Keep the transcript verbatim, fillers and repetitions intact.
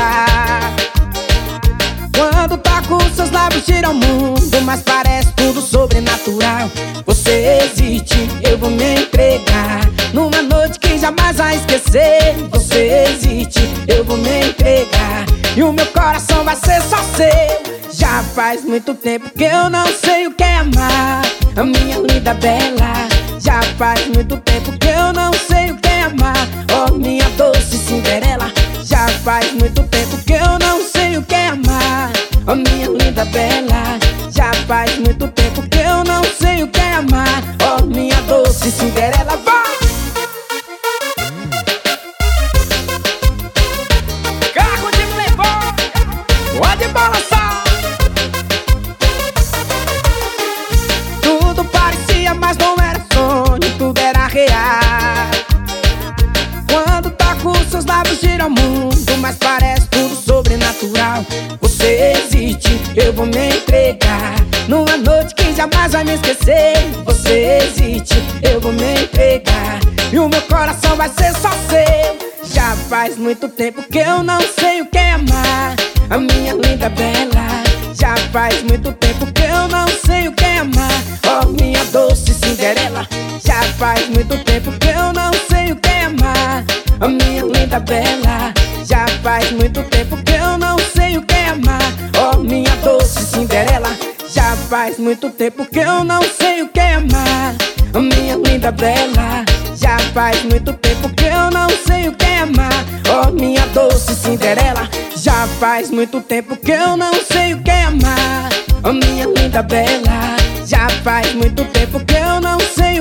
arrear. Quando toco, seus lábios giram o mundo, mas parece tudo sobrenatural. Você existe, eu vou me entregar numa noite que jamais vai esquecer. Você existe, eu vou me entregar e o meu coração vai ser só seu. Já faz muito tempo que eu não sei o que é amar, a minha linda bela. Já faz muito tempo que eu não sei o que é amar, oh minha doce Cinderela. Já faz muito tempo que eu não sei o que é amar, oh minha linda bela. Já faz muito tempo que eu não sei o que é amar, oh minha doce Cinderela. Vai! Carro de playboy, pode balançar. Tudo parecia, mas não era sonho, tudo era real. Quando toco, seus lábios giram o mundo, mas parece tudo sobrenatural. Você existe, eu vou me entregar numa noite que jamais vai me esquecer. Você existe, eu vou me entregar e o meu coração vai ser só seu. Já faz muito tempo que eu não sei o que é amar, a minha linda bela. Já faz muito tempo que eu não sei o que é amar, oh minha doce Cinderela. Já faz muito tempo que eu não sei o que é amar, oh minha linda bela. Já faz muito tempo que eu não sei o que é amar, oh minha doce Cinderela. Já faz muito tempo que eu não sei o que é amar, oh minha linda bela. Já faz muito tempo que eu não sei o que é amar, oh minha doce Cinderela. Já faz muito tempo que eu não sei o que é amar, oh minha linda bela. Já faz muito tempo que eu não sei